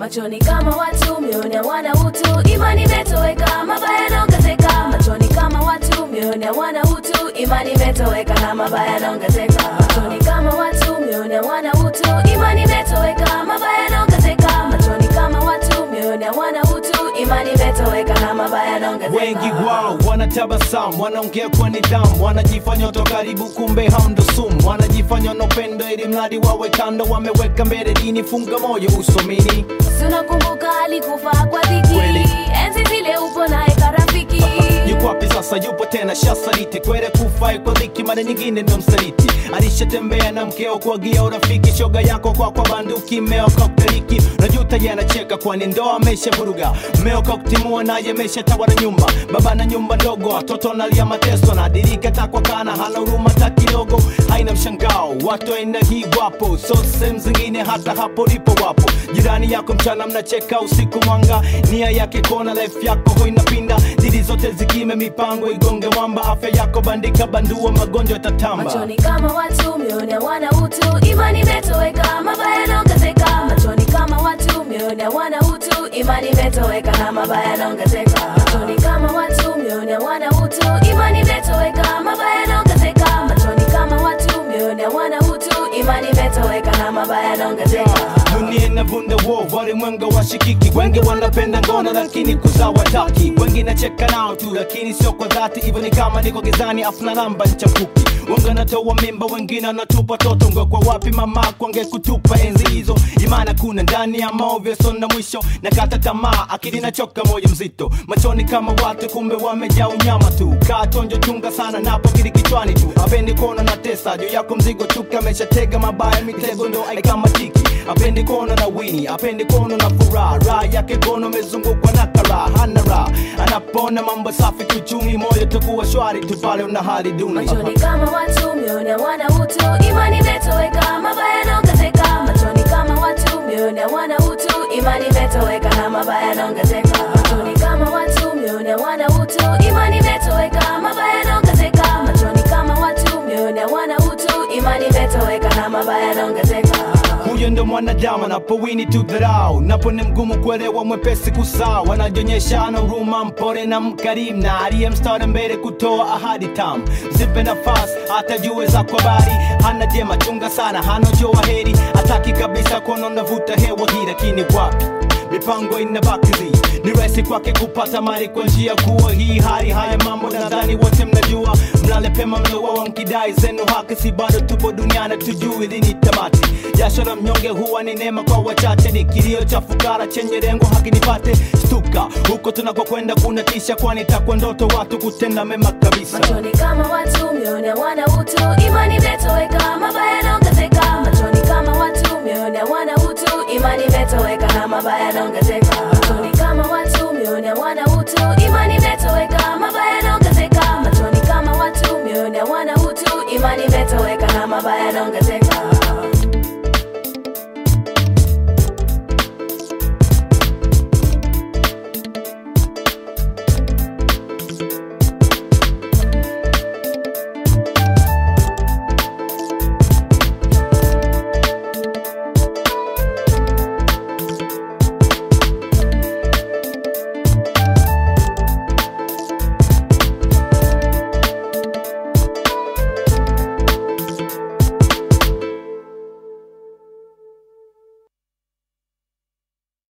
Machoni kama watu mioyoni hawana utu, imani imetoweka, mabaya yanaongezeka. Machoni kama watu mioyoni hawana utu, imani imetoweka na mabaya yanaongezeka. Machoni kama watu mioyoni hawana utu, imani imetoweka, mabaya yanaongezeka. Machoni kama watu mioyoni hawana utu, imani imetoweka na mabaya yanaongezeka. Wengi wao wanatabasamu, wanaongea kwa nidhamu, wanajifanya to karibu kumbe hamdo sumu, wanajifanya no pendo ili mradi wawe kando, wameweka mbele dini, funga moyo usomini. Unakumbuka alikufa kwa dhiki, enzi zile upo naye karafiki. Yuko wapi sasa, yupo tena shasaliti, kwere kufai kwa dhiki, mara nyingine ndo msaliti. Alishatembea na mkeo kwa gia urafiki, shoga yako kwa banduki, meo kokteliki. Najuta yanacheka kwani ndoa amesha buruga, meo koktimua naye amesha tawala nyumba. Baba na nyumba ndogo, watoto nalia mateso, na dirika takwa kana, hana huruma hata kidogo. Haina mshangao, watu aina hii wapo, so sehemu zingine hata hapo lipo wapo. Jirani yako mchana mnacheka, usiku mwanga, nia yake kona, life yako ho inapinda. Didi zote zikime, mipango igonge mwamba, afya yako bandika, bandua magonjwa tatamba. Machoni kama watu mioyoni hawana utu, imani imetoweka, mabaya yanaongezeka. Machoni kama watu mioyoni hawana utu, imani imetoweka na mabaya yanaongezeka. Machoni kama watu mioyoni hawana utu, imani imetoweka, mabaya yanaongezeka. Machoni kama watu mioyoni hawana utu, imani imetoweka na mabaya yanaongezeka. Dunia inavunda wo, walimwengu washikiki. Wengi wanapenda ngono lakini kuzaa wataki. Wengi nacheka nao tu lakini sio kwa dhati. Hivyo ni kama niko gizani afuna namba nchafuki. Wengi natoa mimba, wengine wanatupa toto. Ngwe kwa wapi mama kwange kutupa enzi hizo. Imana kuna ndani ya maovyo sona mwisho. Nakata tamaa, akili nachoka, moyo mzito. Machoni kama watu kumbe wamejaa unyama tu. Kaa tonjo chunga sana napo kili kichwani tu. Apendi kuona na tesa, juu yako mzigo chuka. Meshatega mabaya mitego ndo aikama tiki. Apendi kuona na wini, apendi kuona na furaha. Raha yake kono mezungukwa na karaha, hana raha. Anapona mambo safi kiuchumi, moyo tukuwa shwari tu pale una hali duni. Machoni kama watu mioyoni hawana utu, imani imetoweka, mabaya yanaongezeka. Machoni kama watu mioyoni hawana utu, imani imetoweka na mabaya yanaongezeka. Machoni kama watu mioyoni hawana utu, imani imetoweka, mabaya yanaongezeka. Machoni kama watu mioyoni hawana utu, imani imetoweka na mabaya yanaongezeka. Huyo ndo mwanadamu anapowini tu dharau, napo ni mgumu kuelewa, mwepesi kusahau. Wanajionyesha ana huruma, mpore na mkarimu, na aliye mstari mbele kutoa ahadi tamu. Zipe nafasi hata jue za kwa bari, hana jema chunga sana, hana joa heri. Hataki kabisa kuona unavuta hewa hii, lakini wapi mipango inabakizi. Ni rahisi kwake kupata mali kwa njia kuwa hii hali. Haya mambo nadhani wote mnajua, mlale pema mlowa mkidai zenu haki. Si bado tupo duniani tujui lini tamati. Jasho la mnyonge huwa ni neema kwa wachache, ni kilio cha fukara chenye lengo haki nipate. Stuka huko tunakokwenda kuna tisha, kwani takwa ndoto watu kutenda mema kabisa. Machoni kama watu mioyoni hawana utu, imani imetoweka, mabaya yanaongezeka. Machoni kama watu mioyoni hawana utu, imani imetoweka na mabaya yanaongezeka. Machoni kama watu mioyoni hawana utu, imani imetoweka, mabaya yanaongezeka. Machoni kama watu mioyoni hawana utu, imani imetoweka na mabaya yanaongezeka.